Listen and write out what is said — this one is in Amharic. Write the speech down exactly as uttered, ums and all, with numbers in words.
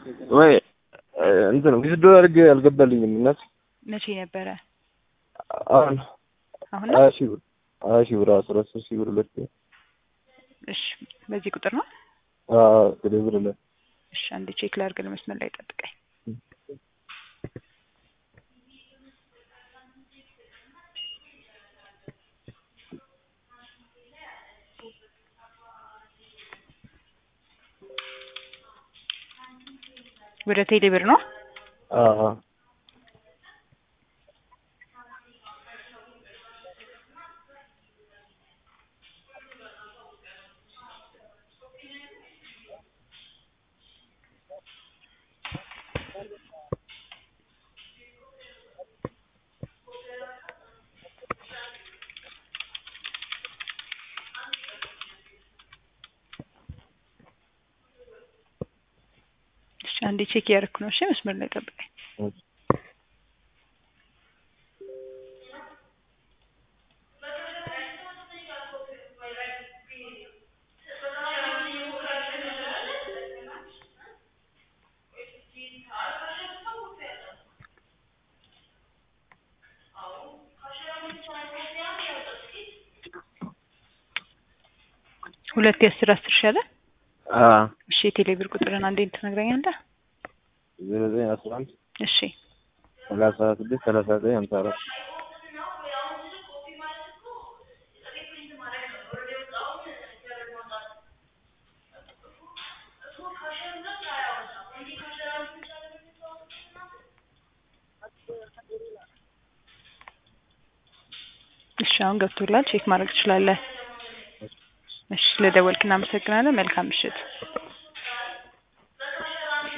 ወይ እንትን ነው ዊዝድሮ አድርጌ አልገባልኝም እናት መቼ ነበረ? አሁን አሁን ሀያ ሺህ ብር ሀያ ሺህ ብር አስራ ሦስት ሺህ ብር ሁለት እሺ በዚህ ቁጥር ነው? አዎ ከደብረ ላይ እሺ አንዴ ቼክ ላድርግ ለመስመር ላይ ጠብቀኝ። ወደ ቴሌ ብር ነው? አዎ እሺ አንዴ ቼክ ያደርኩ ነው። እሺ መስመር ላይ ጠብቀኝ። ሁለት የአስር አስር ሺህ አለ? አዎ እሺ የቴሌ ብር ቁጥርን አንዴ ትነግረኛለህ? ዜሮ ዘጠኝ አስራ አንድ እሺ ሰላሳ ስድስት ሰላሳ ዘጠኝ ሃምሳ አራት እሺ አሁን ገብቶላል። ቼክ ማድረግ ትችላለህ። እሺ ለደወልክ እናመሰግናለን። መልካም ምሽት።